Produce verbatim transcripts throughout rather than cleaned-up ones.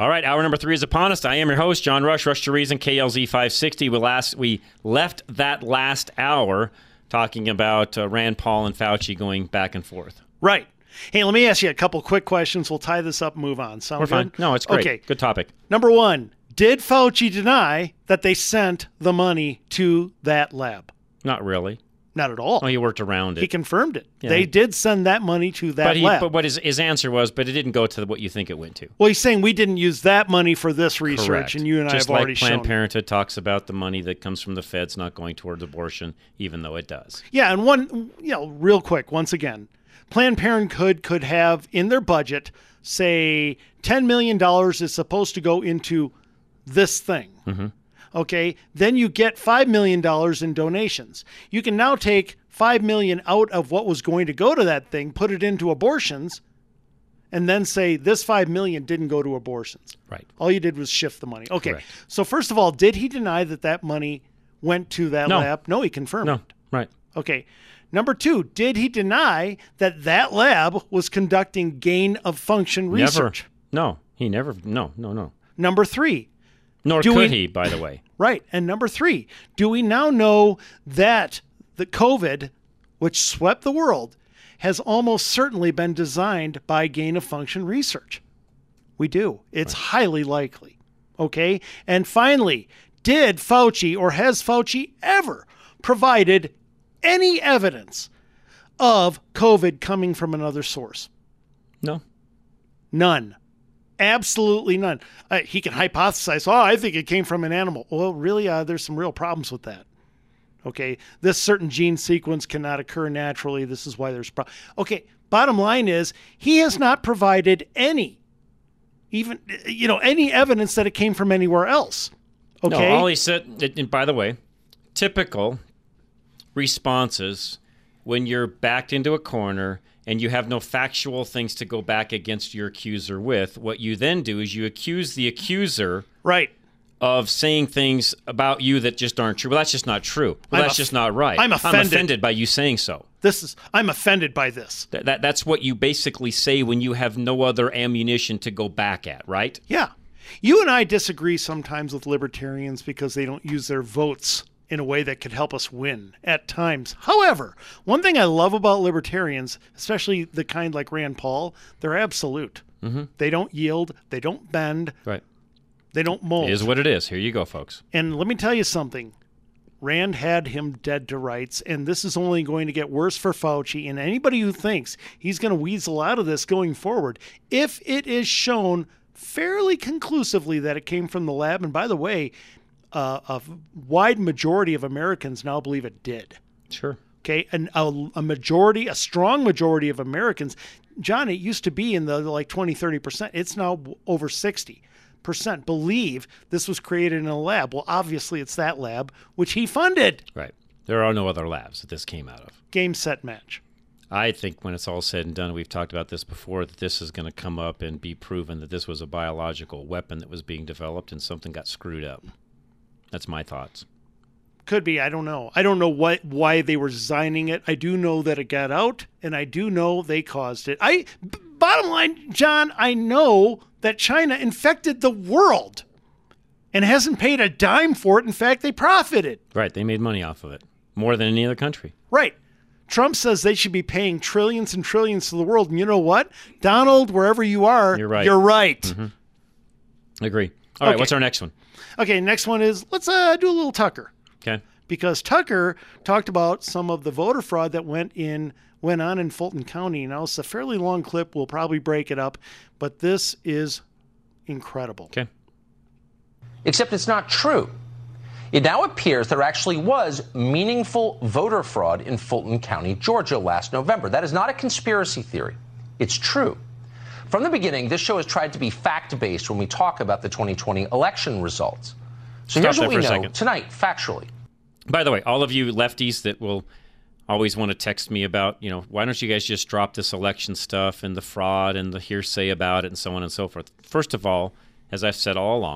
All right, hour number three is upon us. I am your host, John Rush, Rush to Reason, K L Z five sixty. We, last, we left that last hour talking about uh, Rand Paul and Fauci going back and forth. Right. Hey, let me ask you a couple quick questions. We'll tie this up and move on. Sound We're good? fine. No, it's great. Okay. Good topic. Number one, did Fauci deny that they sent the money to that lab? Not really. Not at all. Oh, he worked around it. He confirmed it. Yeah. They did send that money to that but he, lab. But what his, his answer was, but it didn't go to what you think it went to. Well, he's saying we didn't use that money for this research, Correct. and you and Just I have already like Planned shown. Parenthood talks about the money that comes from the feds not going towards abortion, even though it does. Yeah, and one, you know, real quick, once again, Planned Parenthood could have in their budget, say, ten million dollars is supposed to go into this thing. Mm-hmm. Okay, then you get five million dollars in donations. You can now take five million dollars out of what was going to go to that thing, put it into abortions, and then say this five million dollars didn't go to abortions. Right. All you did was shift the money. Okay, Correct. So first of all, did he deny that that money went to that No. lab? No, he confirmed No, it. right. Okay. Number two, did he deny that that lab was conducting gain of function research? Never. No, he never. No, no, no. Number three. Nor Do could we- he, by the way. Right. And number three, do we now know that the COVID, which swept the world, has almost certainly been designed by gain of function research? We do. It's right. highly likely. Okay. And finally, did Fauci or has Fauci ever provided any evidence of COVID coming from another source? No. None. Absolutely none. Uh, he can hypothesize, oh, I think it came from an animal. Well, really, uh, there's some real problems with that. Okay, this certain gene sequence cannot occur naturally. This is why there's problems. Okay, bottom line is he has not provided any, even, you know, any evidence that it came from anywhere else. Okay? No, all he said, and by the way, typical responses when you're backed into a corner and you have no factual things to go back against your accuser with, what you then do is you accuse the accuser right. of saying things about you that just aren't true. Well, that's just not true. Well, I'm that's off- just not right. I'm offended. I'm offended by you saying so. This is I'm offended by this. That, that That's what you basically say when you have no other ammunition to go back at, right? Yeah. You and I disagree sometimes with libertarians because they don't use their votes in a way that could help us win at times. However, one thing I love about libertarians, especially the kind like Rand Paul, they're absolute. Mm-hmm. They don't yield. They don't bend. Right. They don't mold. It is what it is. Here you go, folks. And let me tell you something. Rand had him dead to rights, and this is only going to get worse for Fauci and anybody who thinks he's going to weasel out of this going forward if it is shown fairly conclusively that it came from the lab. And by the way, uh, a wide majority of Americans now believe it did. Sure. Okay, and a, a majority, a strong majority of Americans, John, it used to be in the like twenty, thirty percent. It's now over sixty percent believe this was created in a lab. Well, obviously it's that lab, which he funded. Right. There are no other labs that this came out of. Game, set, match. I think when it's all said and done, we've talked about this before, that this is going to come up and be proven that this was a biological weapon that was being developed and something got screwed up. That's my thoughts. Could be. I don't know. I don't know what why they were designing it. I do know that it got out, and I do know they caused it. I, b- bottom line, John, I know that China infected the world and hasn't paid a dime for it. In fact, they profited. Right. They made money off of it. More than any other country. Right. Trump says they should be paying trillions and trillions to the world. And you know what? Donald, wherever you are, You're right. You're right. Mm-hmm. Agree. All right. Okay. What's our next one? Okay, next one is let's uh, do a little Tucker. Okay. Because Tucker talked about some of the voter fraud that went in went on in Fulton County. Now, it's a fairly long clip. We'll probably break it up, but this is incredible. Okay. Except it's not true. It now appears there actually was meaningful voter fraud in Fulton County, Georgia last November. That is not a conspiracy theory. It's true. From the beginning, this show has tried to be fact-based when we talk about the twenty twenty election results. So Stop here's there what we for a know second. tonight, factually. By the way, all of you lefties that will always want to text me about, you know, why don't you guys just drop this election stuff and the fraud and the hearsay about it and so on and so forth. First of all, as I've said all along,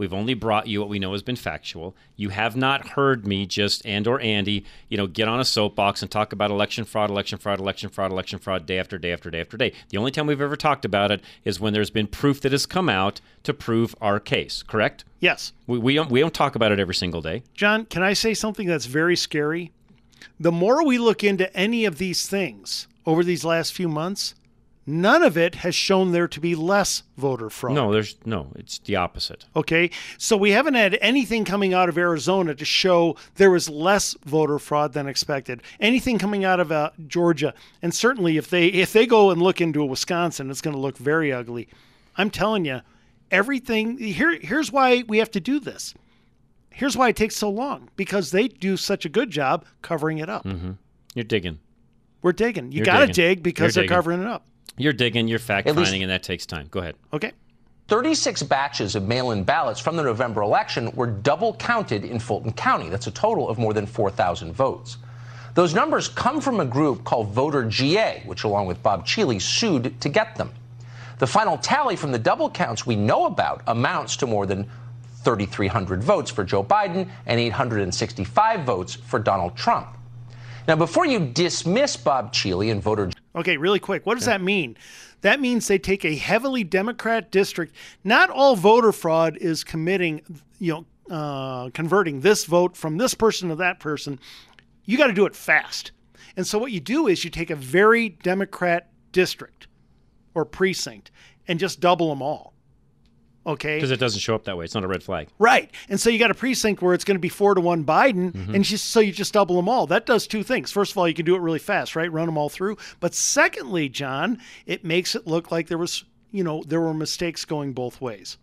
We've only brought you what we know has been factual. You have not heard me just and or Andy, you know, get on a soapbox and talk about election fraud, election fraud, election fraud, election fraud day after day after day after day. The only time we've ever talked about it is when there's been proof that has come out to prove our case. Correct? Yes. We we don't we don't talk about it every single day. John, can I say something that's very scary? The more we look into any of these things over these last few months, none of it has shown there to be less voter fraud. No, there's no. It's the opposite. Okay, so we haven't had anything coming out of Arizona to show there was less voter fraud than expected. Anything coming out of uh, Georgia, and certainly if they if they go and look into Wisconsin, it's going to look very ugly. I'm telling you, everything here. Here's why we have to do this. Here's why it takes so long, because they do such a good job covering it up. Mm-hmm. You're digging. We're digging. You You're got to digging. dig because You're they're digging. covering it up. You're digging, you're fact-finding, least- and that takes time. Go ahead. Okay. thirty-six batches of mail-in ballots from the November election were double counted in Fulton County. That's a total of more than four thousand votes. Those numbers come from a group called Voter G A, which along with Bob Cheeley sued to get them. The final tally from the double counts we know about amounts to more than three thousand three hundred votes for Joe Biden and eight hundred sixty-five votes for Donald Trump. Now, before you dismiss Bob Cheeley and Voter Okay, really quick. What does that mean? That means they take a heavily Democrat district. Not all voter fraud is committing, you know, uh, converting this vote from this person to that person. You got to do it fast. And so what you do is you take a very Democrat district or precinct and just double them all. Okay. Because it doesn't show up that way. It's not a red flag. Right. And so you got a precinct where it's going to be four to one Biden, Mm-hmm. and just, so you just double them all. That does two things. First of all, you can do it really fast, right? Run them all through. But secondly, John, it makes it look like there was, you know, there were mistakes going both ways.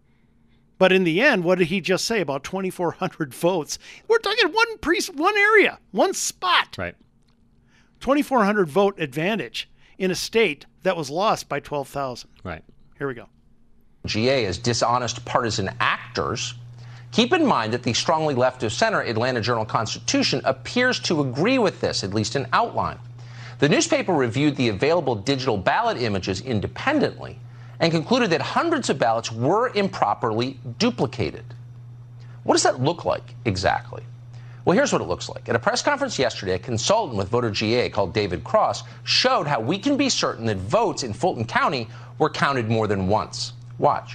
But in the end, what did he just say about twenty-four hundred votes? We're talking one precinct, one area, one spot. Right. twenty-four hundred vote advantage in a state that was lost by twelve thousand. Right. Here we go. G A as dishonest partisan actors. Keep in mind that the strongly left of center Atlanta Journal-Constitution appears to agree with this, at least in outline. The newspaper reviewed the available digital ballot images independently and concluded that hundreds of ballots were improperly duplicated. What does that look like exactly? Well, here's what it looks like. At a press conference yesterday, a consultant with Voter G A called David Cross showed how we can be certain that votes in Fulton County were counted more than once. Watch.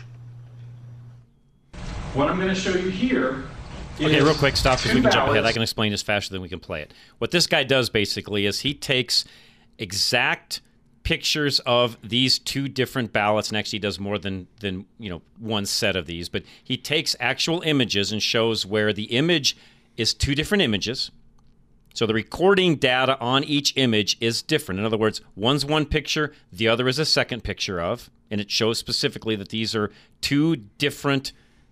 What I'm going to show you here is Okay, real quick, stop because we can jump ahead. ballots. I can explain this faster than we can play it. What this guy does basically is he takes exact pictures of these two different ballots, and actually does more than than you know one set of these. But he takes actual images and shows where the image is two different images. So the recording data on each image is different. In other words, one's one picture, the other is a second picture of, and it shows specifically that these are two different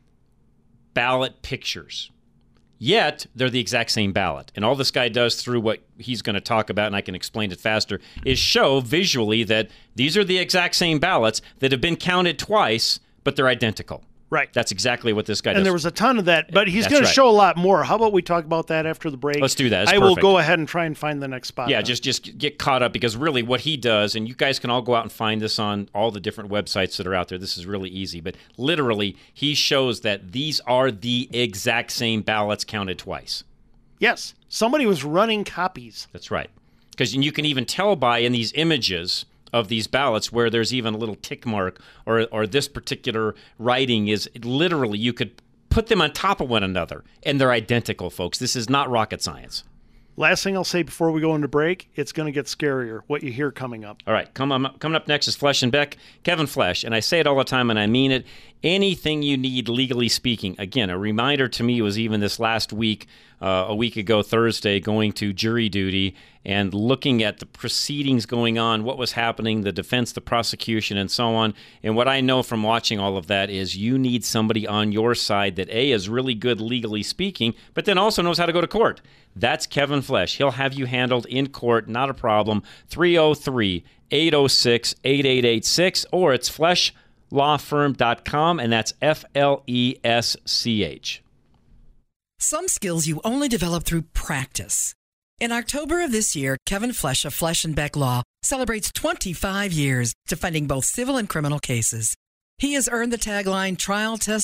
ballot pictures. Yet, they're the exact same ballot. And all this guy does through what he's going to talk about, and I can explain it faster, is show visually that these are the exact same ballots that have been counted twice, but they're identical. Right. That's exactly what this guy does. And there was a ton of that, but he's That's going to right. show a lot more. How about we talk about that after the break? Let's do that. That's I will perfect. go ahead and try and find the next spot. Yeah, then. just just get caught up, because really what he does, and you guys can all go out and find this on all the different websites that are out there. This is really easy, but literally he shows that these are the exact same ballots counted twice. Yes, somebody was running copies. That's right. Because you can even tell by in these images of these ballots where there's even a little tick mark, or or this particular writing is literally, you could put them on top of one another and they're identical, folks. This is not rocket science. Last thing I'll say before we go into break, it's going to get scarier, what you hear coming up. All right, come on, coming up next is Flesh and Beck, Kevin Flesh, and I say it all the time and I mean it. Anything you need legally speaking. Again, a reminder to me was even this last week, uh, a week ago Thursday, going to jury duty and looking at the proceedings going on, what was happening, the defense, the prosecution, and so on. And what I know from watching all of that is you need somebody on your side that, A, is really good legally speaking, but then also knows how to go to court. That's Kevin Flesh. He'll have you handled in court, not a problem. three oh three, eight oh six, eight eight eight six, or it's flesh law firm dot com, and that's F L E S C H. Some skills you only develop through practice. In October of this year, Kevin Flesh of Flesh and Beck Law celebrates twenty-five years defending both civil and criminal cases. He has earned the tagline trial-tested,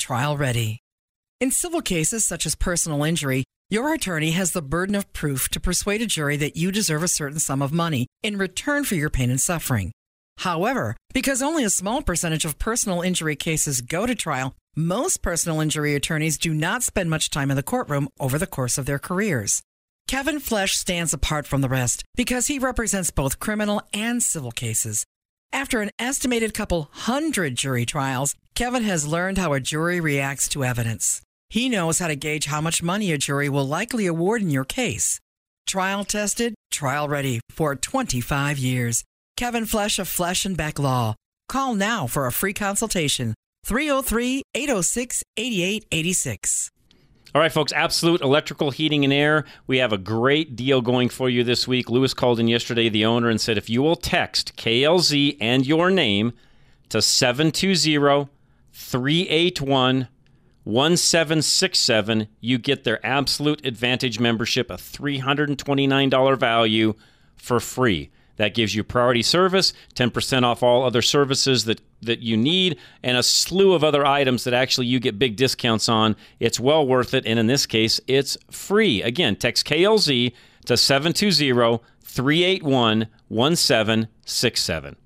Trial Ready. In civil cases such as personal injury, your attorney has the burden of proof to persuade a jury that you deserve a certain sum of money in return for your pain and suffering. However, because only a small percentage of personal injury cases go to trial, most personal injury attorneys do not spend much time in the courtroom over the course of their careers. Kevin Flesh stands apart from the rest because he represents both criminal and civil cases. After an estimated couple hundred jury trials, Kevin has learned how a jury reacts to evidence. He knows how to gauge how much money a jury will likely award in your case. Trial tested, trial ready for twenty-five years. Kevin Flesh of Flesh and Beck Law. Call now for a free consultation. three oh three, eight oh six, eight eight eight six. All right, folks, Absolute Electrical Heating and Air. We have a great deal going for you this week. Lewis called in yesterday, the owner, and said if you will text K L Z and your name to seven two zero, three eight one, one seven six seven, you get their Absolute Advantage membership, a three hundred twenty-nine dollars value for free. That gives you priority service, ten percent off all other services that, that you need, and a slew of other items that actually you get big discounts on. It's well worth it, and in this case, it's free. Again, text K L Z to seven two zero, three eight one, one seven six seven.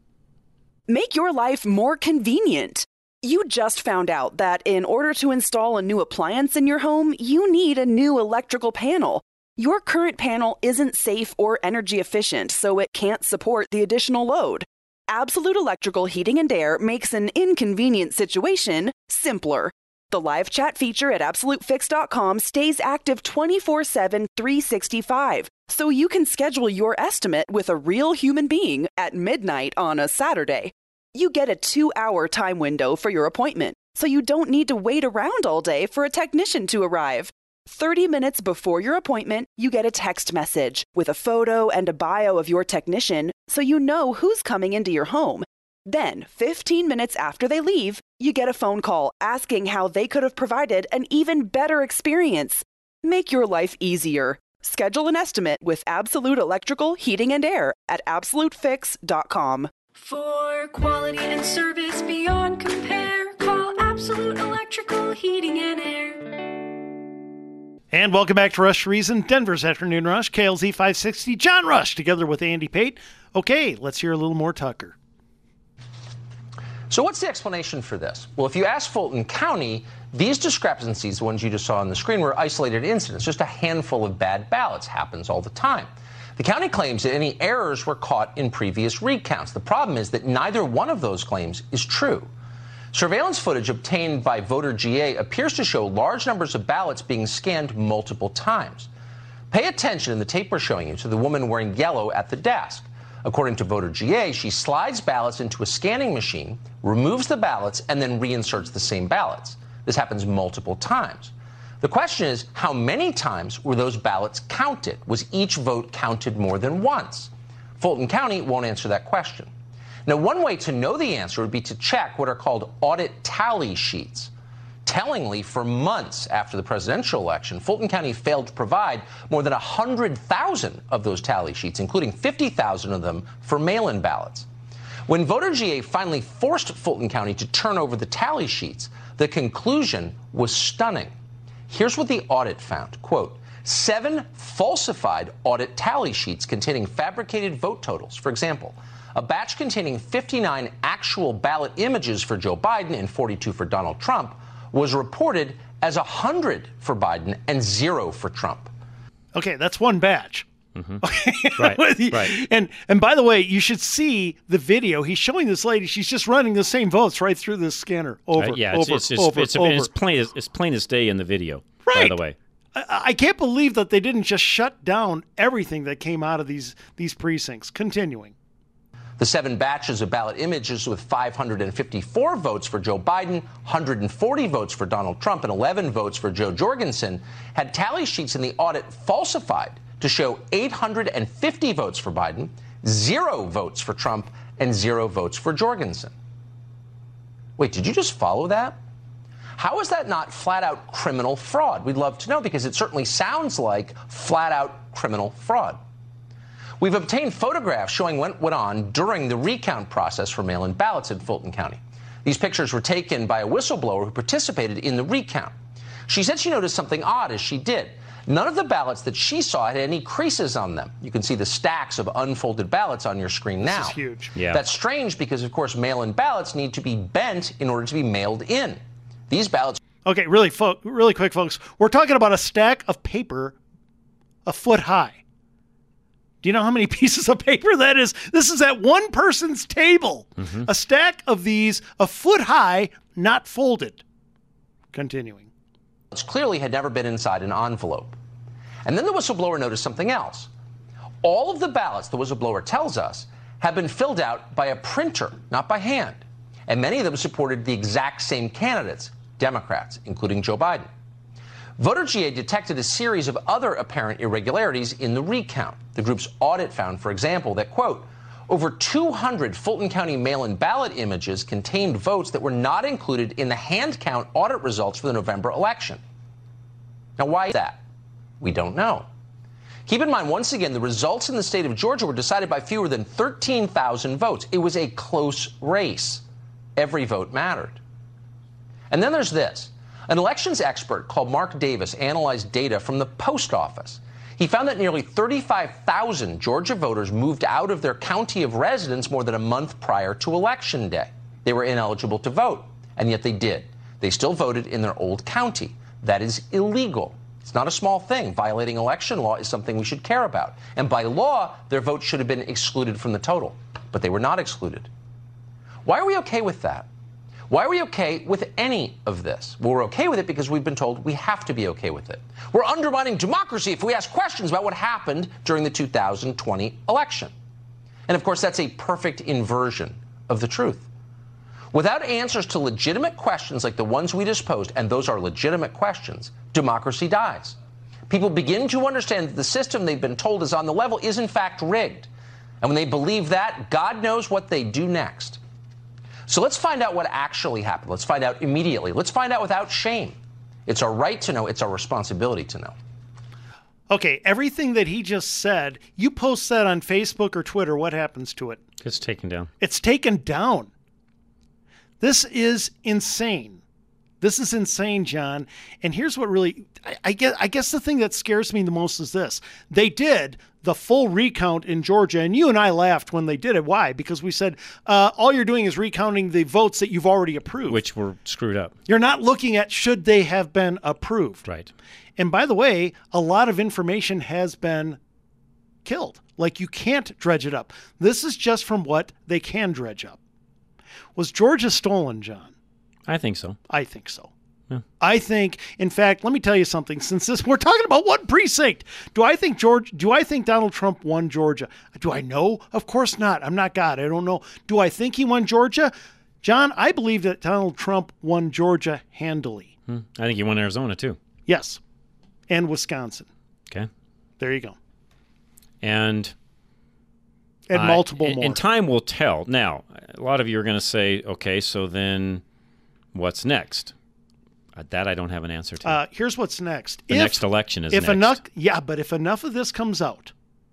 Make your life more convenient. You just found out that in order to install a new appliance in your home, you need a new electrical panel. Your current panel isn't safe or energy efficient, so it can't support the additional load. Absolute Electrical Heating and Air makes an inconvenient situation simpler. The live chat feature at absolute fix dot com stays active twenty-four seven, three sixty-five, so you can schedule your estimate with a real human being at midnight on a Saturday. You get a two-hour time window for your appointment, so you don't need to wait around all day for a technician to arrive. thirty minutes before your appointment, you get a text message with a photo and a bio of your technician so you know who's coming into your home. Then, fifteen minutes after they leave, you get a phone call asking how they could have provided an even better experience. Make your life easier. Schedule an estimate with Absolute Electrical Heating and Air at absolute fix dot com. For quality and service beyond compare, call Absolute Electrical Heating and Air. And welcome back to Rush Reason, Denver's Afternoon Rush, K L Z five sixty, John Rush, together with Andy Pate. Okay, let's hear a little more Tucker. So what's the explanation for this? Well, if you ask Fulton County, these discrepancies, the ones you just saw on the screen, were isolated incidents. Just a handful of bad ballots happens all the time. The county claims that any errors were caught in previous recounts. The problem is that neither one of those claims is true. Surveillance footage obtained by Voter G A appears to show large numbers of ballots being scanned multiple times. Pay attention in the tape we're showing you to the woman wearing yellow at the desk. According to Voter G A, she slides ballots into a scanning machine, removes the ballots, and then reinserts the same ballots. This happens multiple times. The question is, how many times were those ballots counted? Was each vote counted more than once? Fulton County won't answer that question. Now, one way to know the answer would be to check what are called audit tally sheets. Tellingly, for months after the presidential election, Fulton County failed to provide more than one hundred thousand of those tally sheets, including fifty thousand of them for mail-in ballots. When Voter G A finally forced Fulton County to turn over the tally sheets, the conclusion was stunning. Here's what the audit found. Quote, seven falsified audit tally sheets containing fabricated vote totals. For example, a batch containing fifty-nine actual ballot images for Joe Biden and forty-two for Donald Trump was reported as one hundred for Biden and zero for Trump. Okay, that's one batch. Mm-hmm. Okay. Right, right. And and by the way, you should see the video. He's showing this lady. She's just running the same votes right through this scanner over, Uh, yeah, over, it's, it's, it's, over, it's, over. it's plain as it's plain as day in the video. Right. By the way, I, I can't believe that they didn't just shut down everything that came out of these these precincts. Continuing. The seven batches of ballot images with five hundred fifty-four votes for Joe Biden, one hundred forty votes for Donald Trump, and eleven votes for Joe Jorgensen had tally sheets in the audit falsified to show eight hundred fifty votes for Biden, zero votes for Trump, and zero votes for Jorgensen. Wait, did you just follow that? How is that not flat-out criminal fraud? We'd love to know, because it certainly sounds like flat-out criminal fraud. We've obtained photographs showing what went on during the recount process for mail-in ballots in Fulton County. These pictures were taken by a whistleblower who participated in the recount. She said she noticed something odd as she did. None of the ballots that she saw had any creases on them. You can see the stacks of unfolded ballots on your screen now. This is huge. Yeah. That's strange because, of course, mail-in ballots need to be bent in order to be mailed in. These ballots... Okay, really, fo- really quick, folks. We're talking about a stack of paper a foot high. Do you know how many pieces of paper that is? This is at one person's table. Mm-hmm. A stack of these a foot high, not folded. Continuing. Clearly had never been inside an envelope. And then the whistleblower noticed something else. All of the ballots, the whistleblower tells us, have been filled out by a printer, not by hand. And many of them supported the exact same candidates, Democrats, including Joe Biden. Voter G A detected a series of other apparent irregularities in the recount. The group's audit found, for example, that, quote, over two hundred Fulton County mail-in ballot images contained votes that were not included in the hand count audit results for the November election. Now, why is that? We don't know. Keep in mind, once again, the results in the state of Georgia were decided by fewer than thirteen thousand votes. It was a close race. Every vote mattered. And then there's this. An elections expert called Mark Davis analyzed data from the post office. He found that nearly thirty-five thousand Georgia voters moved out of their county of residence more than a month prior to Election Day. They were ineligible to vote, and yet they did. They still voted in their old county. That is illegal. It's not a small thing. Violating election law is something we should care about. And by law, their votes should have been excluded from the total. But they were not excluded. Why are we okay with that? Why are we okay with any of this? Well, we're okay with it because we've been told we have to be okay with it. We're undermining democracy if we ask questions about what happened during the two thousand twenty election. And of course, that's a perfect inversion of the truth. Without answers to legitimate questions like the ones we just posed, and those are legitimate questions, democracy dies. People begin to understand that the system they've been told is on the level is in fact rigged. And when they believe that, God knows what they do next. So let's find out what actually happened. Let's find out immediately. Let's find out without shame. It's our right to know. It's our responsibility to know. Okay, everything that he just said, you post that on Facebook or Twitter, what happens to it? It's taken down. It's taken down. This is insane. This is insane, John. And here's what really, I, I, guess, I guess the thing that scares me the most is this. They did the full recount in Georgia, and you and I laughed when they did it. Why? Because we said, uh, all you're doing is recounting the votes that you've already approved. Which were screwed up. You're not looking at should they have been approved. Right. And by the way, a lot of information has been killed. Like, you can't dredge it up. This is just from what they can dredge up. Was Georgia stolen, John? I think so. I think so. Yeah. I think, in fact, let me tell you something. Since this, we're talking about one precinct. Do I think George? Do I think Donald Trump won Georgia? Do I know? Of course not. I'm not God. I don't know. Do I think he won Georgia? John, I believe that Donald Trump won Georgia handily. Hmm. I think he won Arizona, too. Yes. And Wisconsin. Okay. There you go. And... And uh, multiple and, more. And time will tell. Now, a lot of you are going to say, okay, so then what's next? Uh, that I don't have an answer to. Uh, here's what's next. The if, next election is if next. Enough, yeah, but if enough of this comes out,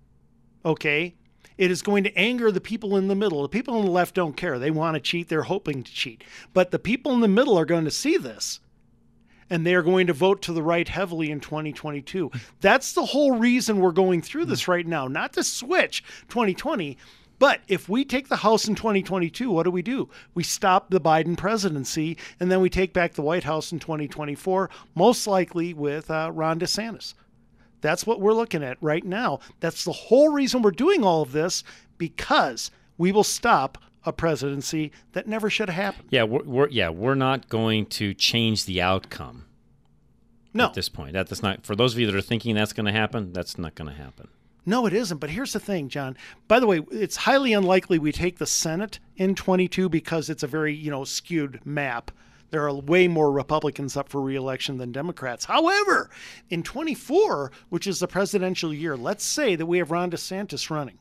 okay, it is going to anger the people in the middle. The people on the left don't care. They want to cheat. They're hoping to cheat. But the people in the middle are going to see this, and they are going to vote to the right heavily in twenty twenty-two. That's the whole reason we're going through this right now, not to switch twenty twenty. But if we take the House in twenty twenty-two, what do we do? We stop the Biden presidency, and then we take back the White House in twenty twenty-four, most likely with uh, Ron DeSantis. That's what we're looking at right now. That's the whole reason we're doing all of this, because we will stop a presidency that never should have happened. Yeah, we're, we're yeah we're not going to change the outcome. No. At this point, that's not for those of you that are thinking that's going to happen. That's not going to happen. No, it isn't. But here's the thing, John. By the way, it's highly unlikely we take the Senate in twenty-two because it's a very, you know, skewed map. There are way more Republicans up for re-election than Democrats. However, in twenty-four, which is the presidential year, let's say that we have Ron DeSantis running.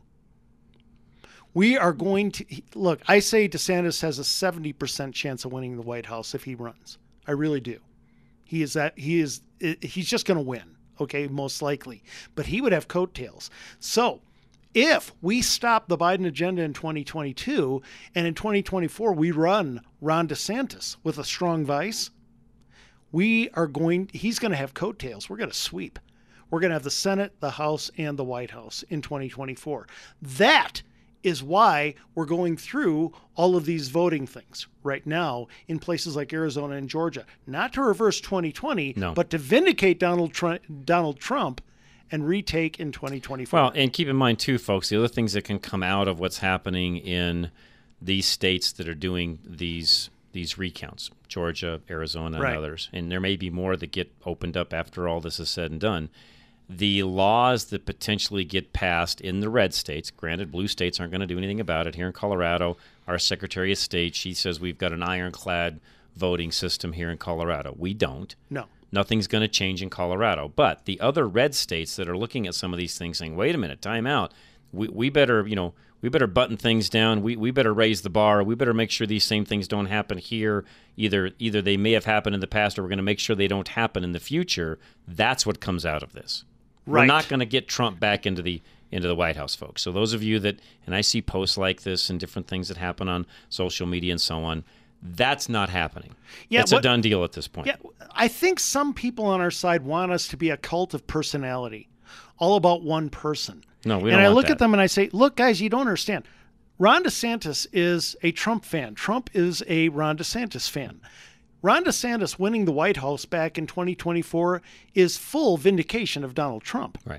We are going to look. I say DeSantis has a seventy percent chance of winning the White House if he runs. I really do. He is that. He is. He's just going to win. Okay, most likely. But he would have coattails. So if we stop the Biden agenda in twenty twenty-two and in twenty twenty-four we run Ron DeSantis with a strong vice, we are going, he's going to have coattails. We're going to sweep. We're going to have the Senate, the House, and the White House in twenty twenty-four. That is why we're going through all of these voting things right now in places like Arizona and Georgia. Not to reverse twenty twenty, no. but to vindicate Donald Trump, Donald Trump and retake in twenty twenty-four. Well, and keep in mind, too, folks, the other things that can come out of what's happening in these states that are doing these these recounts, Georgia, Arizona, right. and others, and there may be more that get opened up after all this is said and done. The laws that potentially get passed in the red states, granted, blue states aren't going to do anything about it. Here in Colorado, our Secretary of State, she says we've got an ironclad voting system here in Colorado. We don't. No. Nothing's going to change in Colorado. But the other red states that are looking at some of these things saying, wait a minute, time out. We, we better, you know, we better button things down. We we better raise the bar. We better make sure these same things don't happen here. Either either they may have happened in the past or we're going to make sure they don't happen in the future. That's what comes out of this. Right. We're not going to get Trump back into the into the White House, folks. So those of you that, and I see posts like this and different things that happen on social media and so on, that's not happening. Yeah, it's what, a done deal at this point. Yeah, I think some people on our side want us to be a cult of personality, all about one person. No, we don't And I want look that. at them and I say, look, guys, you don't understand. Ron DeSantis is a Trump fan. Trump is a Ron DeSantis fan. Ron DeSantis winning the White House back in twenty twenty-four is full vindication of Donald Trump. Right.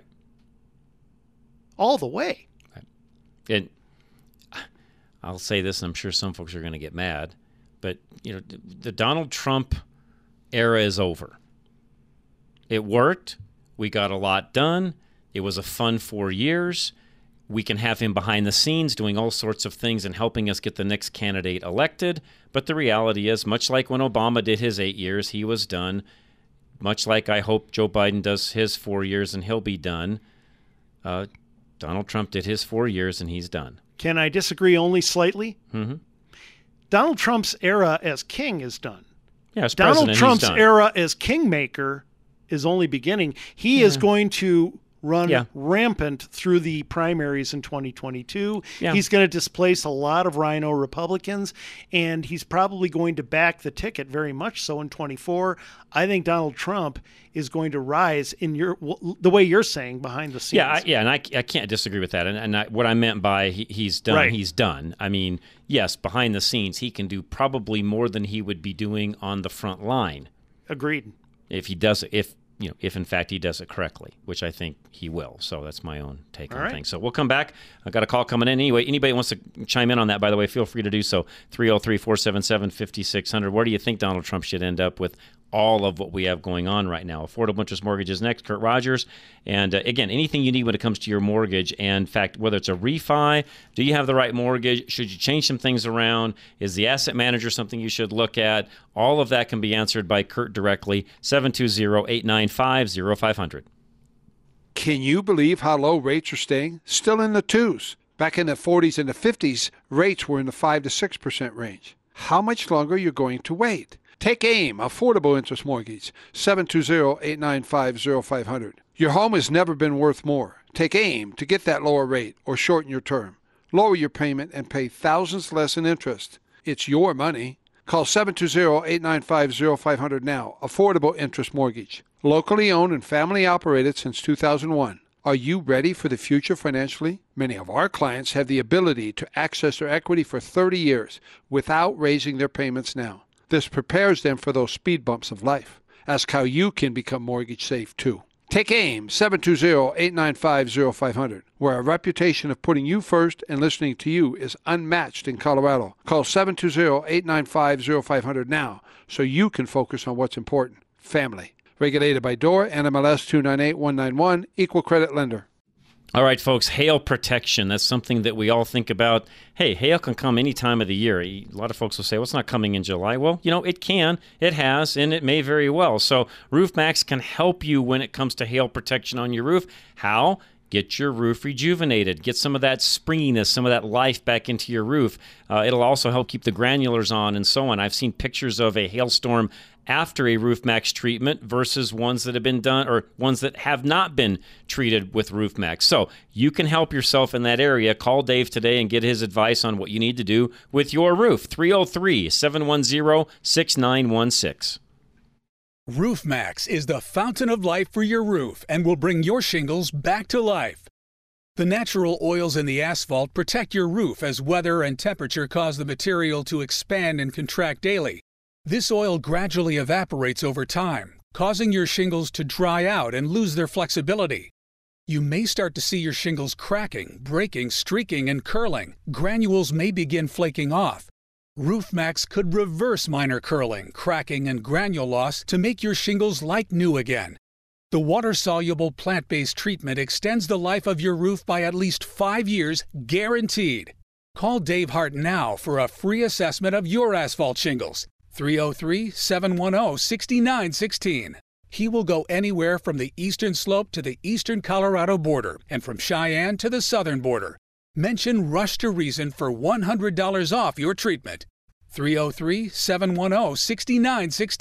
All the way. Right. And I'll say this, and I'm sure some folks are going to get mad, but you know, the Donald Trump era is over. It worked. We got a lot done. It was a fun four years. We can have him behind the scenes doing all sorts of things and helping us get the next candidate elected. But the reality is, much like when Obama did his eight years, he was done. Much like I hope Joe Biden does his four years and he'll be done. Uh, Donald Trump did his four years and he's done. Can I disagree only slightly? Mm-hmm. Donald Trump's era as king is done. Yeah, as Donald president, Trump's he's done. era as kingmaker is only beginning. He yeah. is going to run yeah. rampant through the primaries in twenty twenty-two. Yeah. He's going to displace a lot of Rhino Republicans, and he's probably going to back the ticket very much so in twenty-four. I think Donald Trump is going to rise in your the way you're saying behind the scenes. Yeah, I, yeah, and I, I can't disagree with that. And, and I, what I meant by he, he's done, right. he's done. I mean, yes, behind the scenes, he can do probably more than he would be doing on the front line. Agreed. If he does, if you know, if in fact he does it correctly, which I think he will. So that's my own take All on right. things. So we'll come back. I got a call coming in. Anyway, anybody wants to chime in on that, by the way, feel free to do so. three oh three, four seven seven, five six zero zero. Where do you think Donald Trump should end up with all of what we have going on right now? Affordable Interest Mortgages next. Kurt Rogers. And uh, again, anything you need when it comes to your mortgage. And in fact, whether it's a refi, do you have the right mortgage? Should you change some things around? Is the asset manager something you should look at? All of that can be answered by Kurt directly. seven two zero, eight nine five, zero five zero zero. Can you believe how low rates are staying? Still in the twos. Back in the forties and the fifties, rates were in the five to six percent range. How much longer are you going to wait? Take AIM, Affordable Interest Mortgage, seven two zero, eight nine five, zero five zero zero. Your home has never been worth more. Take AIM to get that lower rate or shorten your term. Lower your payment and pay thousands less in interest. It's your money. Call seven two zero, eight nine five, zero five zero zero now. Affordable Interest Mortgage. Locally owned and family operated since two thousand one. Are you ready for the future financially? Many of our clients have the ability to access their equity for thirty years without raising their payments now. This prepares them for those speed bumps of life. Ask how you can become mortgage safe too. Take AIM, seven two zero, eight nine five, zero five zero zero, where our reputation of putting you first and listening to you is unmatched in Colorado. Call seven two zero, eight nine five, zero five zero zero now so you can focus on what's important, family. Regulated by D O R, N M L S two nine eight one nine one, Equal Credit Lender. All right, folks, hail protection. That's something that we all think about. Hey, hail can come any time of the year. A lot of folks will say, well, it's not coming in July. Well, you know, it can, it has, and it may very well. So RoofMax can help you when it comes to hail protection on your roof. How? get your roof rejuvenated. Get some of that springiness, some of that life back into your roof. Uh, it'll also help keep the granulars on and so on. I've seen pictures of a hailstorm after a Roof Max treatment versus ones that have been done or ones that have not been treated with Roof Max. So you can help yourself in that area. Call Dave today and get his advice on what you need to do with your roof. three oh three, seven one zero, six nine one six. Roof Max is the fountain of life for your roof and will bring your shingles back to life. The natural oils in the asphalt protect your roof as weather and temperature cause the material to expand and contract daily. This oil gradually evaporates over time, causing your shingles to dry out and lose their flexibility. You may start to see your shingles cracking, breaking, streaking, and curling. Granules may begin flaking off. Roof Max could reverse minor curling, cracking, and granule loss to make your shingles like new again. The water-soluble plant-based treatment extends the life of your roof by at least five years, guaranteed. Call Dave Hart now for a free assessment of your asphalt shingles. three oh three, seven one zero, six nine one six. He will go anywhere from the eastern slope to the eastern Colorado border and from Cheyenne to the southern border. Mention Rush to Reason for one hundred dollars off your treatment. three oh three, seven one zero, six nine one six.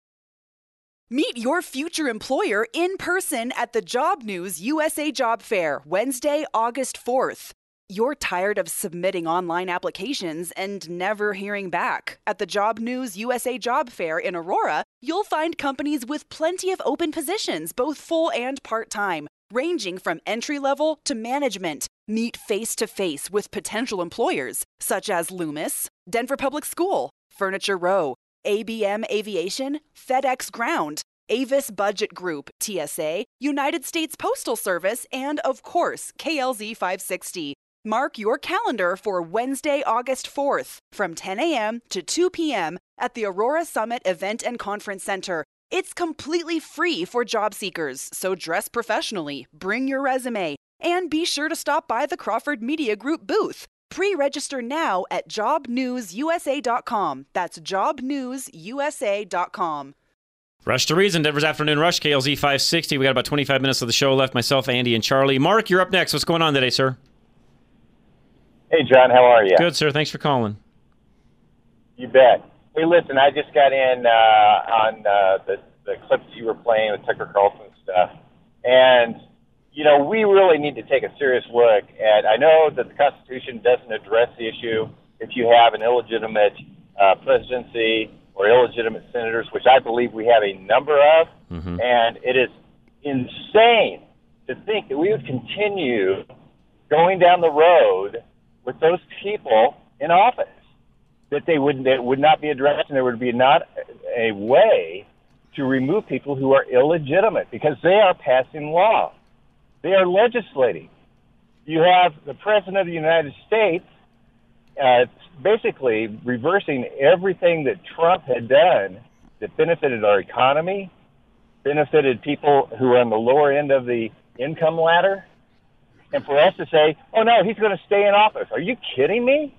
Meet your future employer in person at the Job News U S A Job Fair, Wednesday, August fourth. You're tired of submitting online applications and never hearing back. At the Job News U S A Job Fair in Aurora, you'll find companies with plenty of open positions, both full and part-time, ranging from entry-level to management. Meet face-to-face with potential employers, such as Loomis, Denver Public School, Furniture Row, A B M Aviation, FedEx Ground, Avis Budget Group, T S A, United States Postal Service, and, of course, K L Z five sixty. Mark your calendar for Wednesday, August fourth from ten a.m. to two p.m. at the Aurora Summit Event and Conference Center. It's completely free for job seekers, so dress professionally, bring your resume, and be sure to stop by the Crawford Media Group booth. Pre-register now at job news u s a dot com. That's job news u s a dot com. Rush to Reason, Denver's Afternoon Rush, K L Z five sixty. We got about twenty-five minutes of the show left. Myself, Andy, and Charlie. Mark, you're up next. What's going on today, sir? Hey, John, how are you? Good, sir. Thanks for calling. You bet. Hey, listen, I just got in uh, on uh, the, the clips you were playing with Tucker Carlson stuff. And, you know, we really need to take a serious look at, I know that the Constitution doesn't address the issue if you have an illegitimate uh, presidency or illegitimate senators, which I believe we have a number of. Mm-hmm. And it is insane to think that we would continue going down the road with those people in office, that they would that would not be addressed, and there would be not a way to remove people who are illegitimate, because they are passing law. They are legislating. You have the President of the United States uh, basically reversing everything that Trump had done that benefited our economy, benefited people who are on the lower end of the income ladder. And for us to say, oh, no, he's going to stay in office. Are you kidding me?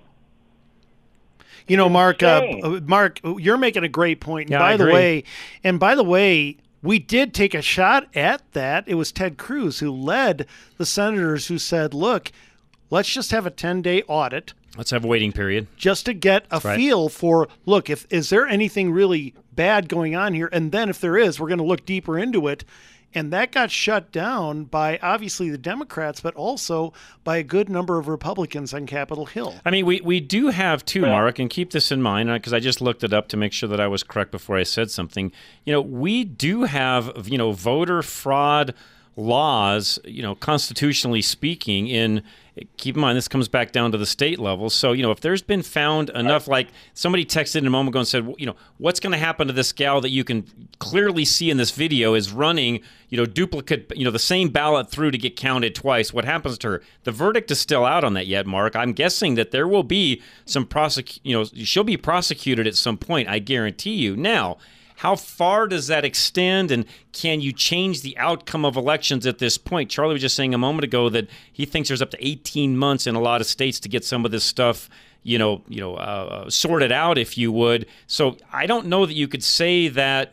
You know, Mark, uh, Mark, you're making a great point. And yeah, by I the agree. way, and by the way, we did take a shot at that. It was Ted Cruz who led the senators who said, look, let's just have a ten-day audit. Let's have a waiting period. Just to get a right. feel for, look, if is there anything really bad going on here? And then if there is, we're going to look deeper into it. And that got shut down by, obviously, the Democrats, but also by a good number of Republicans on Capitol Hill. I mean, we, we do have, too, Mark, and keep this in mind, because I just looked it up to make sure that I was correct before I said something. You know, we do have, you know, voter fraud laws, you know, constitutionally speaking, in keep in mind this comes back down to the state level. So, you know, if there's been found enough, like somebody texted in a moment ago and said, you know, what's going to happen to this gal that you can clearly see in this video is running, you know, duplicate, you know, the same ballot through to get counted twice. What happens to her? The verdict is still out on that yet, Mark. I'm guessing that there will be some prosec, you know, she'll be prosecuted at some point. I guarantee you. Now, how far does that extend, and can you change the outcome of elections at this point? Charlie was just saying a moment ago that he thinks there's up to eighteen months in a lot of states to get some of this stuff, you know, you know, uh, sorted out, if you would. So I don't know that you could say that,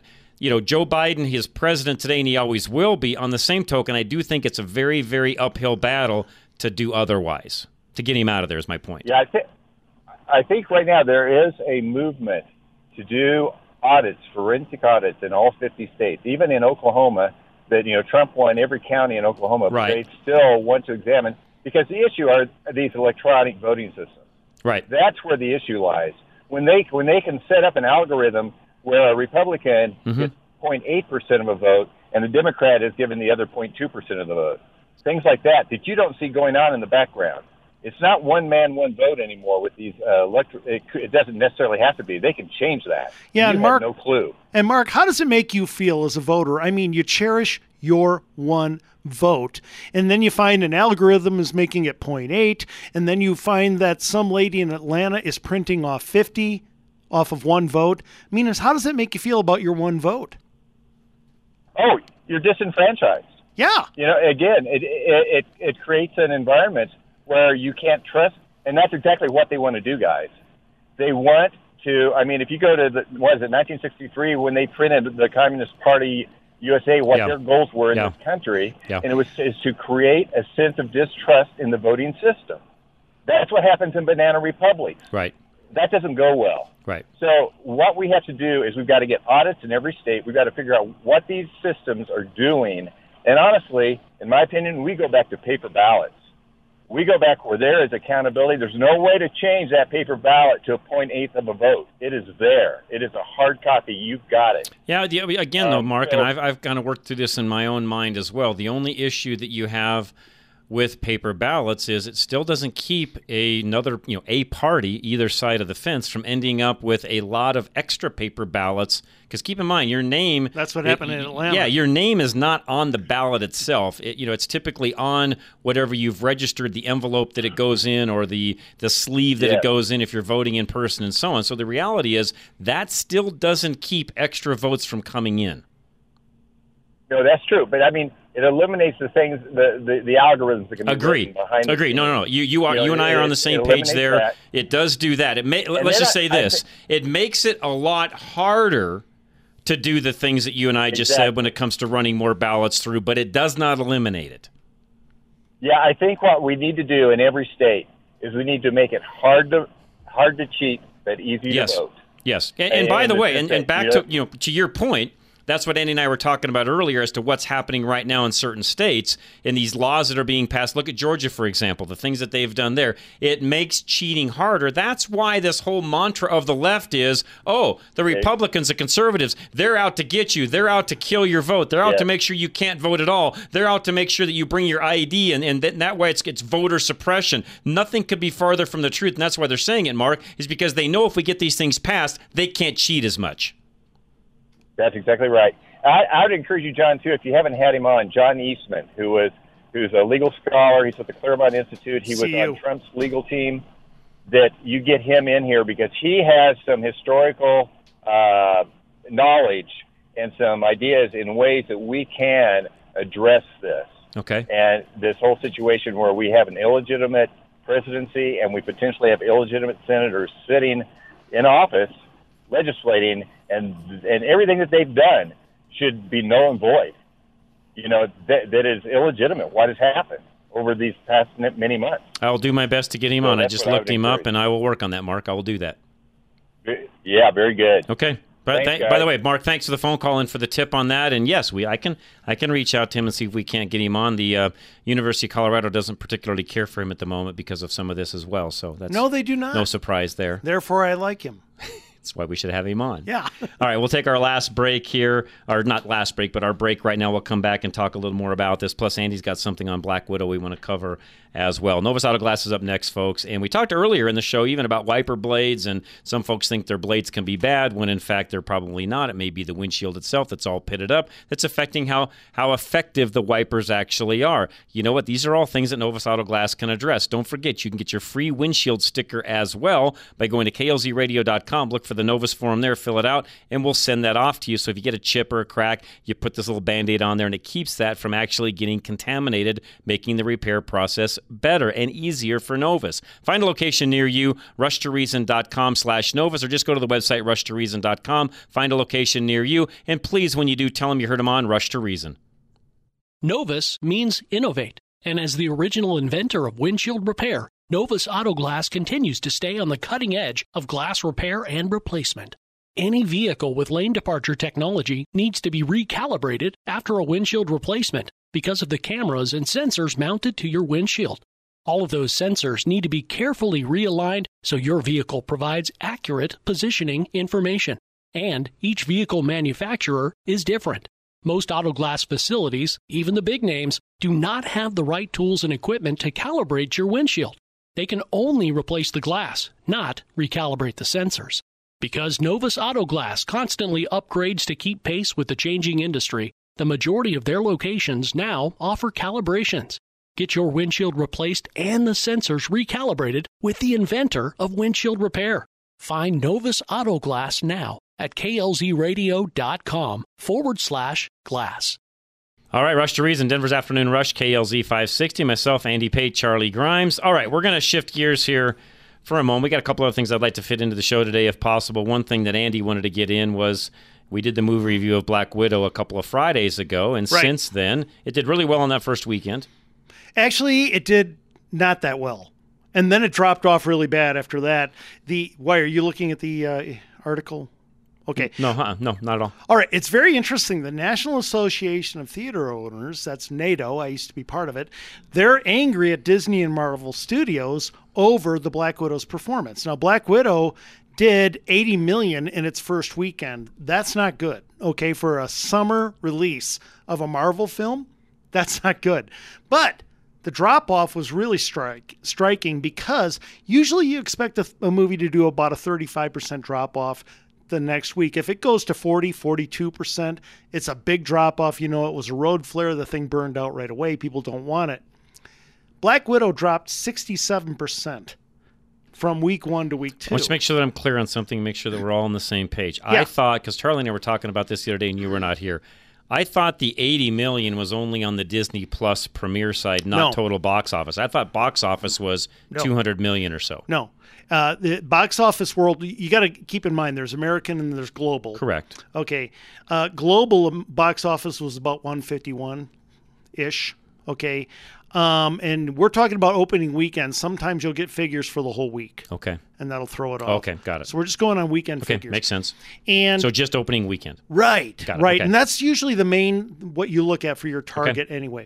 you know, Joe Biden, he is president today, and he always will be. On the same token, I do think it's a very, very uphill battle to do otherwise. To get him out of there is my point. Yeah, I think I think right now there is a movement to do audits, forensic audits in all fifty states, even in Oklahoma. That you know, Trump won every county in Oklahoma, but Right. they still want to examine because the issue are these electronic voting systems. Right. That's where the issue lies. When they when they can set up an algorithm where a Republican Mhm. gets zero point eight percent of a vote and the Democrat is given the other zero point two percent of the vote, things like that that you don't see going on in the background. It's not one man, one vote anymore with these uh, electro. It, it doesn't necessarily have to be. They can change that. Yeah, you and have Mark- no clue. And Mark, how does it make you feel as a voter? I mean, you cherish your one vote, and then you find an algorithm is making it zero point eight, and then you find that some lady in Atlanta is printing off fifty off of one vote. I mean, how does that make you feel about your one vote? Oh, you're disenfranchised. Yeah. You know, again, it it it, it creates an environment where you can't trust, and that's exactly what they want to do, guys. They want to. I mean, if you go to the what is it, nineteen sixty-three, when they printed the Communist Party U S A, what Yeah. their goals were in Yeah. this country, Yeah. and it was is to create a sense of distrust in the voting system. That's what happens in banana republics. Right. That doesn't go well. Right. So what we have to do is we've got to get audits in every state. We've got to figure out what these systems are doing. And honestly, in my opinion, we go back to paper ballots. We go back where there is accountability. There's no way to change that paper ballot to a point eight of a vote. It is there. It is a hard copy. You've got it. Yeah, the, again, though, Um, Mark, so- and I've, I've kind of worked through this in my own mind as well. The only issue that you have with paper ballots is it still doesn't keep another, you know, a party, either side of the fence, from ending up with a lot of extra paper ballots. Because keep in mind, your name... That's what it- happened in Atlanta. Yeah, your name is not on the ballot itself. It, you know, it's typically on whatever you've registered, the envelope that it goes in, or the, the sleeve that Yeah. it goes in if you're voting in person and so on. So the reality is that still doesn't keep extra votes from coming in. No, that's true. But I mean, it eliminates the things, the, the, the algorithms that can be Agree. written behind the Agree. No, no, no. You, you are, You know, you and I are it- on the it same page eliminates there. that. It does do that. It may, let's then just I- say I this: thi- it makes it a lot harder to do the things that you and I just Exactly. said when it comes to running more ballots through, but it does not eliminate it. Yeah, I think what we need to do in every state is we need to make it hard to hard to cheat, but easy Yes. to vote. Yes, and, and by And the it's way, just and, that, and back you to know- you know to your point, that's what Andy and I were talking about earlier as to what's happening right now in certain states in these laws that are being passed. Look at Georgia, for example, the things that they've done there. It makes cheating harder. That's why this whole mantra of the left is, oh, the Republicans, the conservatives, they're out to get you. They're out to kill your vote. They're out Yeah. to make sure you can't vote at all. They're out to make sure that you bring your I D, and, and that, that way it's, it's voter suppression. Nothing could be farther from the truth, and that's why they're saying it, Mark, is because they know if we get these things passed, they can't cheat as much. That's exactly right. I, I would encourage you, John, too, if you haven't had him on, John Eastman, who was who's a legal scholar. He's at the Claremont Institute. He was See you. on Trump's legal team. That you get him in here because he has some historical uh, knowledge and some ideas in ways that we can address this. Okay. And this whole situation where we have an illegitimate presidency and we potentially have illegitimate senators sitting in office legislating, and and everything that they've done should be null and void. You know, that that is illegitimate. What has happened over these past many months? I'll do my best to get him So on. I that's just what I looked would him up, encourage. and I will work on that, Mark. I will do that. Yeah, very good. Okay. But Thanks, th- guys. by the way, Mark, thanks for the phone call and for the tip on that. And yes, we I can I can reach out to him and see if we can't get him on. The uh, University of Colorado doesn't particularly care for him at the moment because of some of this as well. So that's No, they do not. no surprise there. Therefore, I like him. That's why we should have him on. Yeah. All right, we'll take our last break here, or not last break, but our break right now. We'll come back and talk a little more about this. Plus, Andy's got something on Black Widow we want to cover as well. Novus Auto Glass is up next, folks. And we talked earlier in the show even about wiper blades, and some folks think their blades can be bad when in fact they're probably not. It may be the windshield itself that's all pitted up that's affecting how, how effective the wipers actually are. You know what? These are all things that Novus Auto Glass can address. Don't forget, you can get your free windshield sticker as well by going to K L Z radio dot com. Look for for the Novus form there, fill it out, and we'll send that off to you. So if you get a chip or a crack, you put this little Band-Aid on there, and it keeps that from actually getting contaminated, making the repair process better and easier for Novus. Find a location near you, rush to reason dot com slash Novus, or just go to the website rush to reason dot com, find a location near you, and please, when you do, tell them you heard them on Rush to Reason. Novus means innovate, and as the original inventor of windshield repair, Novus Auto Glass continues to stay on the cutting edge of glass repair and replacement. Any vehicle with lane departure technology needs to be recalibrated after a windshield replacement because of the cameras and sensors mounted to your windshield. All of those sensors need to be carefully realigned so your vehicle provides accurate positioning information. And each vehicle manufacturer is different. Most auto glass facilities, even the big names, do not have the right tools and equipment to calibrate your windshield. They can only replace the glass, not recalibrate the sensors. Because Novus Auto Glass constantly upgrades to keep pace with the changing industry, the majority of their locations now offer calibrations. Get your windshield replaced and the sensors recalibrated with the inventor of windshield repair. Find Novus Auto Glass now at klzradio.com forward slash glass. All right, Rush to Reason, Denver's Afternoon Rush, K L Z five sixty. Myself, Andy Pate, Charlie Grimes. All right, we're going to shift gears here for a moment. We got a couple other things I'd like to fit into the show today if possible. One thing that Andy wanted to get in was we did the movie review of Black Widow a couple of Fridays ago, and right. since then, it did really well on that first weekend. Actually, it did not that well. And then it dropped off really bad after that. The Why, are you looking at the uh, article? Okay. No, uh-uh, no, not at all. All right. It's very interesting. The National Association of Theater Owners, that's NATO, I used to be part of it, they're angry at Disney and Marvel Studios over the Black Widow's performance. Now, Black Widow did eighty million dollars in its first weekend. That's not good, okay? For a summer release of a Marvel film, that's not good. But the drop-off was really strike, striking because usually you expect a, a movie to do about a thirty-five percent drop-off the next week. If it goes to forty, forty-two percent, it's a big drop-off. You know, it was a road flare. The thing burned out right away. People don't want it. Black Widow dropped sixty-seven percent from week one to week two. Let's make sure that I'm clear on something, make sure that we're all on the same page. Yeah. I thought, because Charlie and I were talking about this the other day and you were not here, I thought the eighty million dollars was only on the Disney Plus premiere side, not No. total box office. I thought box office was No. two hundred million dollars or so. No. Uh, the box office world, you got to keep in mind there's American and there's global. Correct. Okay. Uh, global um, box office was about one fifty-one-ish. Okay. Um, and we're talking about opening weekend. Sometimes you'll get figures for the whole week. Okay. And that'll throw it off. Okay, got it. So we're just going on weekend Okay, figures. makes sense. And so just opening weekend. Right, Got it, right. okay. And that's usually the main, what you look at for your target anyway.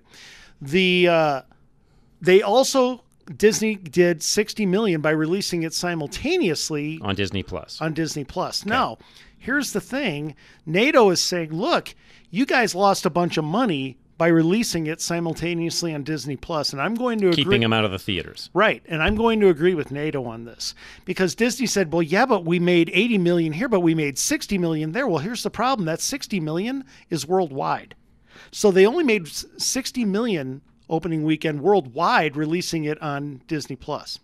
The uh, They also, Disney did sixty million dollars by releasing it simultaneously On Disney Plus. on Disney Plus. Now, here's the thing. NATO is saying, look, you guys lost a bunch of money by releasing it simultaneously on Disney Plus, and I'm going to agree. Keeping them out of the theaters. Right, and I'm going to agree with NATO on this because Disney said, well, yeah, but we made eighty million dollars here, but we made sixty million dollars there. Well, here's the problem. That sixty million dollars is worldwide. So they only made sixty million dollars opening weekend worldwide releasing it on Disney Plus.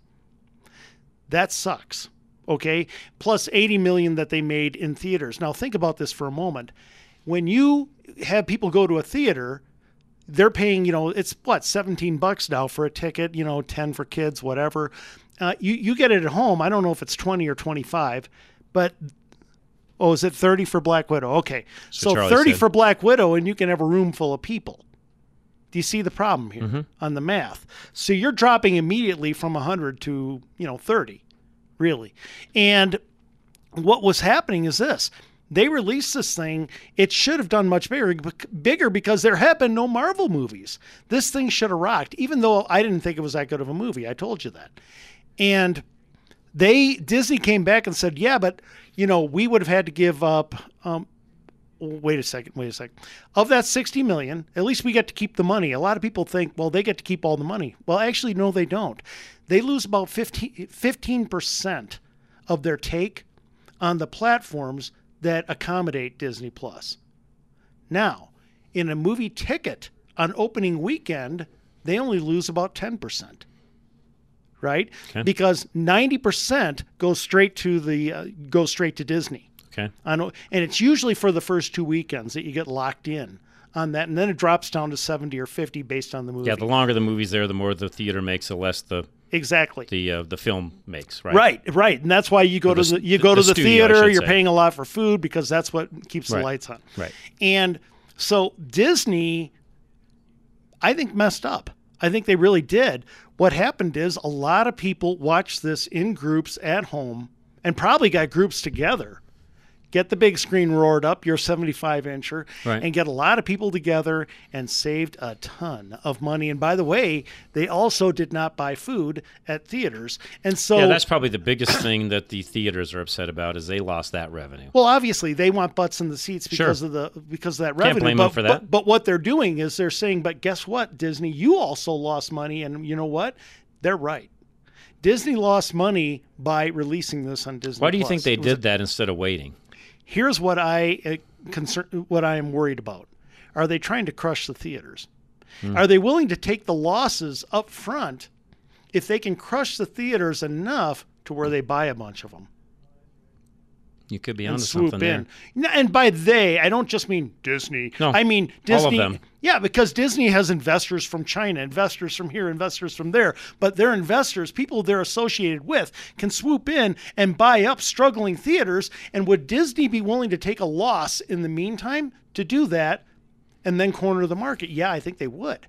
That sucks, okay? Plus eighty million dollars that they made in theaters. Now, think about this for a moment. When you have people go to a theater, they're paying, you know, it's what, seventeen bucks now for a ticket, you know, ten for kids, whatever. Uh, you, you get it at home. I don't know if it's twenty or twenty-five, but, oh, is it thirty for Black Widow? Okay. So So, Charlie thirty said. for Black Widow, and you can have a room full of people. Do you see the problem here Mm-hmm. on the math? So you're dropping immediately from one hundred to, you know, thirty, really. And what was happening is this. They released this thing. It should have done much bigger, bigger because there have been no Marvel movies. This thing should have rocked, even though I didn't think it was that good of a movie. I told you that. And they Disney came back and said, yeah, but, you know, we would have had to give up um, wait a second, wait a second. Of that sixty million, at least we get to keep the money. A lot of people think, well, they get to keep all the money. Well, actually, no, they don't. They lose about fifteen percent of their take on the platforms that accommodate Disney Plus. Now, in a movie ticket on opening weekend, they only lose about ten percent. right? Okay. Because ninety percent goes straight to the uh, goes straight to Disney. Okay. I know, and it's usually for the first two weekends that you get locked in on that, and then it drops down to seventy or fifty based on the movie. Yeah, the longer the movie's there, the more the theater makes, the less the exactly the uh, the film makes, right? Right, right, and that's why you go Or to the- the you go the to the studio, I theater. should You're say. paying a lot for food because that's what keeps the Right. lights on. Right. And so Disney, I think, messed up. I think they really did. What happened is a lot of people watched this in groups at home and probably got groups together. Get the big screen roared up, your seventy-five incher, Right. and get a lot of people together and saved a ton of money. And by the way, they also did not buy food at theaters. And so, yeah, that's probably the biggest thing that the theaters are upset about is they lost that revenue. well, obviously they want butts in the seats because Sure. of the because of that Can't revenue. blame but, them for that. But, but what they're doing is they're saying, but guess what, Disney, you also lost money, and you know what? They're right. Disney lost money by releasing this on Disney. Why do you Plus. think they It was a- did that instead of waiting? Here's what I uh, concern, what I am worried about. Are they trying to crush the theaters? Hmm. Are they willing to take the losses up front if they can crush the theaters enough to where they buy a bunch of them? You could be And onto swoop something in. there. N- And by they, I don't just mean Disney. No, I mean all of Disney. them. Yeah, because Disney has investors from China, investors from here, investors from there. But their investors, people they're associated with, can swoop in and buy up struggling theaters. And would Disney be willing to take a loss in the meantime to do that and then corner the market? Yeah, I think they would.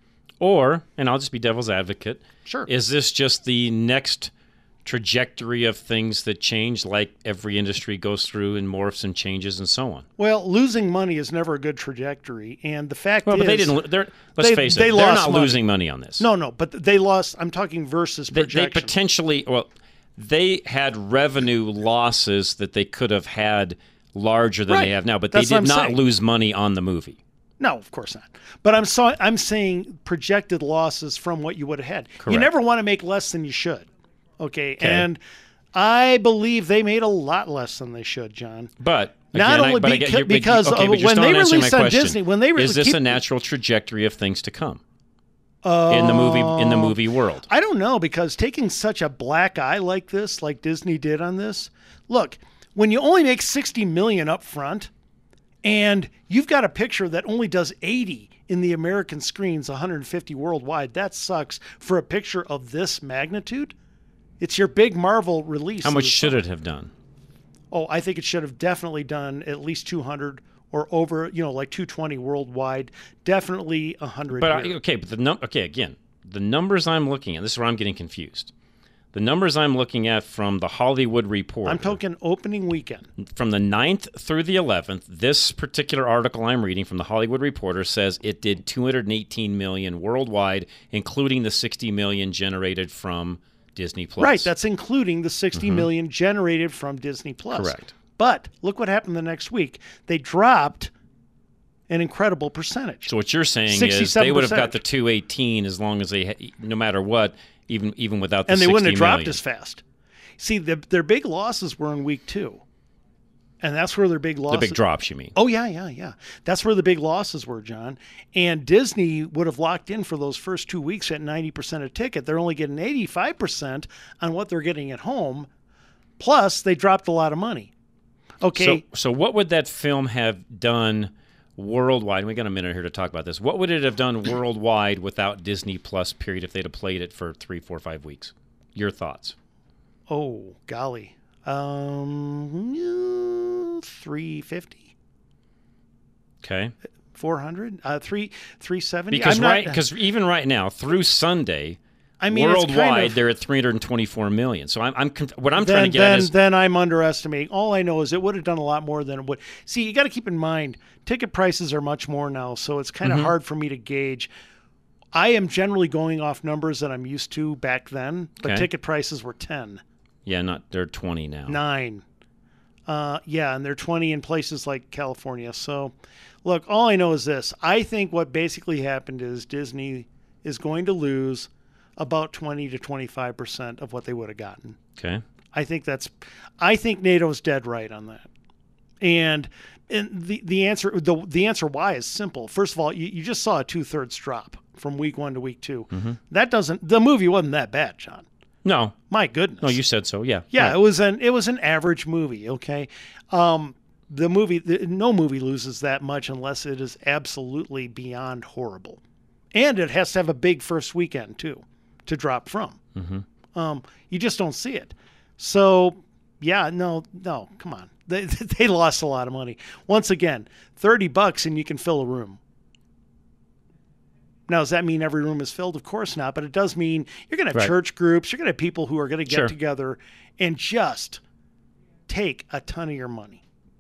Or, and I'll just be devil's advocate. Sure. Is this just the next trajectory of things that change, like every industry goes through and morphs and changes and so on? Well, losing money is never a good trajectory. And the fact Well, is... but they didn't. They're, let's they- face it. they They're lost not money. losing money on this. No, no, but they lost... I'm talking versus They, projection. they potentially, well, they had revenue losses that they could have had larger than Right. they have now, but That's they what did I'm not saying. lose money on the movie. No, of course not. But I'm so, I'm saying projected losses from what you would have had. You Correct. never want to make less than you should. Okay? Okay. And I believe they made a lot less than they should, John. But Not again, only I, but I beca- get, you're- because okay, of but you're when still they not answering my released on question. Disney- when they re- is this keep- a natural trajectory of things to come Uh, in the movie in the movie world? I don't know, because taking such a black eye like this, like Disney did on this, look, when you only make sixty million up front and you've got a picture that only does eighty in the American screens, one hundred fifty worldwide, that sucks for a picture of this magnitude. It's your big Marvel release. How of much the should summer. it have done? Oh, I think it should have definitely done at least two hundred or over, you know, like two twenty worldwide, definitely one hundred. But I, here. okay, but the num- okay again, the numbers I'm looking at. This is where I'm getting confused. The numbers I'm looking at from the Hollywood Reporter. I'm talking opening weekend. From the ninth through the eleventh, this particular article I'm reading from the Hollywood Reporter says it did two hundred eighteen million worldwide, including the sixty million generated from Disney Plus. Right, that's including the sixty million generated from Disney Plus. Correct. But look what happened the next week. They dropped an incredible percentage. So what you're saying is sixty-seven they would have percent. got the two eighteen as long as they, ha- no matter what, even even without the And they wouldn't have sixty dropped million. as fast. See, the, their big losses were in week two. And that's where their big The losses... big drops, you mean? Oh, yeah, yeah, yeah. That's where the big losses were, John. And Disney would have locked in for those first two weeks at ninety percent a ticket. They're only getting eighty-five percent on what they're getting at home. Plus, they dropped a lot of money. Okay. So, so what would that film have done worldwide? We got a minute here to talk about this. What would it have done worldwide without Disney Plus? Period. If they'd have played it for three, four, five weeks. Your thoughts? Oh, golly. Um, three fifty, Okay. four hundred, uh, three, three seventy. Because I'm not- right, because even right now through Sunday, I mean, it's worldwide kind of- they're at three hundred twenty-four million. So I'm, I'm conf- what I'm then, trying to get then, at is then I'm underestimating. All I know is it would have done a lot more than it would. See, you got to keep in mind, ticket prices are much more now, so it's kind of Mhm. hard for me to gauge. I am generally going off numbers that I'm used to back then, but Okay. ticket prices were ten, yeah, not they're twenty now. nine. Uh, yeah, and they're twenty in places like California. So, look, all I know is this. I think what basically happened is Disney is going to lose about twenty to twenty-five percent of what they would have gotten. Okay. I think that's, I think NATO's dead right on that. And and the, the answer the the answer why is simple. First of all, you, you just saw a two thirds drop from week one to week two. Mhm. That doesn't, the movie wasn't that bad, John. No. My goodness. No, you said so. Yeah. Yeah, Right. it was an it was an average movie. Okay, um, the movie the, no movie loses that much unless it is absolutely beyond horrible, and it has to have a big first weekend too to drop from. Mm-hmm. Um, you just don't see it. So yeah, no, no, come on. They they lost a lot of money. Once again, thirty bucks and you can fill a room. Now, does that mean every room is filled? Of course not, but it does mean you're going to have Right. church groups. You're going to have people who are going to get Sure. together and just take a ton of your money.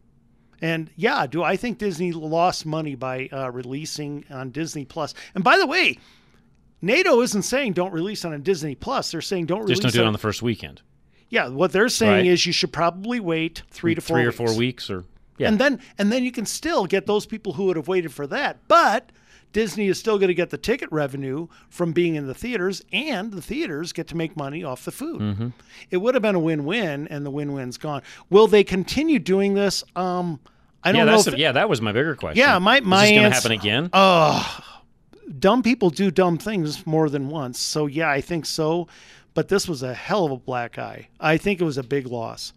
And yeah, do I think Disney lost money by uh, releasing on Disney Plus? And by the way, NATO isn't saying don't release on a Disney Plus. They're saying don't release Just don't do it on the first weekend. Yeah, what they're saying Right. is you should probably wait three to four Three or weeks. four weeks or, yeah. And then and then you can still get those people who would have waited for that. But Disney is still going to get the ticket revenue from being in the theaters, and the theaters get to make money off the food. Mhm. It would have been a win-win, and the win-win's gone. Will they continue doing this? Um, I don't yeah, know. that's If the- yeah, that was my bigger question. Yeah, my my Is this going to ans- happen again? Oh, dumb people do dumb things more than once. So yeah, I think so. But this was a hell of a black eye. I think it was a big loss.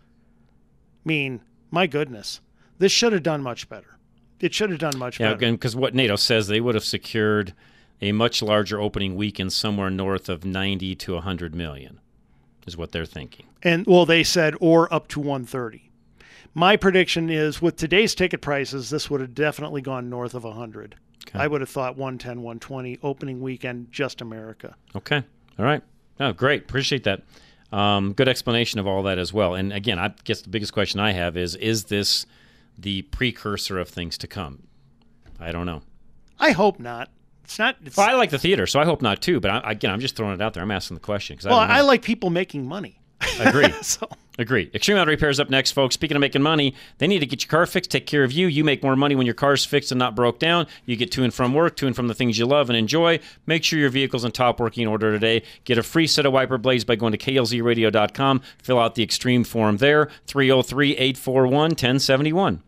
I mean, my goodness, this should have done much better. It should have done much Yeah, better. again, because what NATO says, they would have secured a much larger opening weekend, somewhere north of ninety to one hundred million, is what they're thinking. And well, they said or up to one thirty. My prediction is with today's ticket prices, this would have definitely gone north of one hundred. Okay. I would have thought one ten, one twenty opening weekend, just America. Okay. All right. Oh, great. Appreciate that. Um, good explanation of all that as well. And again, I guess the biggest question I have is, is this the precursor of things to come? I don't know. I hope not. It's not. It's, Well, I like the theater, so I hope not too. But I, again, I'm just throwing it out there. I'm asking the question. 'Cause I well, don't know. I like people making money. Agree. So Agree. Extreme Auto Repair is up next, folks. Speaking of making money, they need to get your car fixed, take care of you. You make more money when your car's fixed and not broke down. You get to and from work, to and from the things you love and enjoy. Make sure your vehicle's in top working order today. Get a free set of wiper blades by going to K L Z radio dot com. Fill out the Extreme form there, three oh three, eight four one, one oh seven one.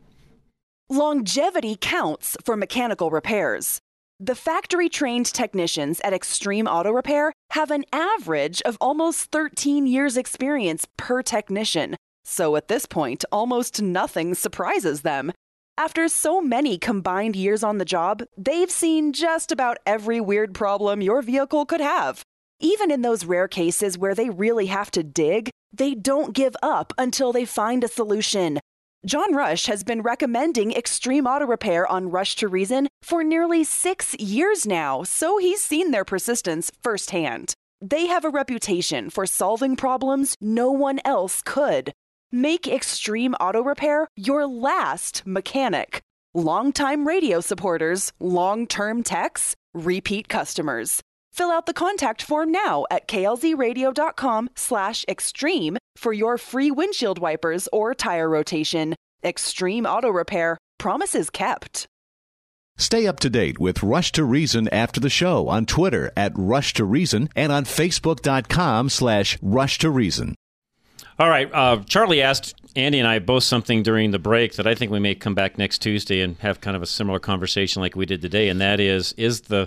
Longevity counts for mechanical repairs. The factory-trained technicians at Extreme Auto Repair have an average of almost thirteen years experience per technician. So at this point, almost nothing surprises them. After so many combined years on the job, they've seen just about every weird problem your vehicle could have. Even in those rare cases where they really have to dig, they don't give up until they find a solution. John Rush has been recommending Extreme Auto Repair on Rush to Reason for nearly six years now, so he's seen their persistence firsthand. They have a reputation for solving problems no one else could. Make Extreme Auto Repair your last mechanic. Longtime radio supporters, long-term techs, repeat customers. Fill out the contact form now at K L Z radio dot com slash extreme for your free windshield wipers or tire rotation. Extreme Auto Repair. Promises kept. Stay up to date with Rush to Reason after the show on Twitter at Rush to Reason and on Facebook dot com slash Rush to Reason. All right. Uh, Charlie asked Andy and I both something during the break that I think we may come back next Tuesday and have kind of a similar conversation like we did today, and that is, is the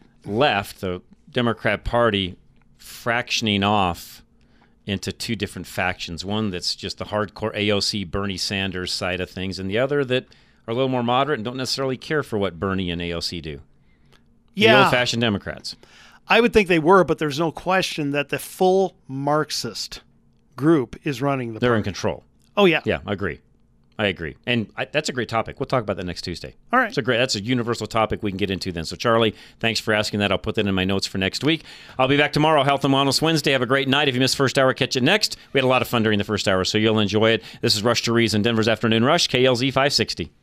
left, the Democrat Party, fractioning off into two different factions, one that's just the hardcore A O C Bernie Sanders side of things, and the other that are a little more moderate and don't necessarily care for what Bernie and A O C do. The Yeah. old-fashioned Democrats. I would think they were, but there's no question that the full Marxist group is running the They're party. in control. Oh, yeah. Yeah, I agree. I agree. And I, that's a great topic. We'll talk about that next Tuesday. All right. It's a great, that's a universal topic we can get into then. So, Charlie, thanks for asking that. I'll put that in my notes for next week. I'll be back tomorrow, Health and Wellness Wednesday. Have a great night. If you missed first hour, catch it next. We had a lot of fun during the first hour, so you'll enjoy it. This is Rush to Reason, Denver's Afternoon Rush, K L Z five sixty.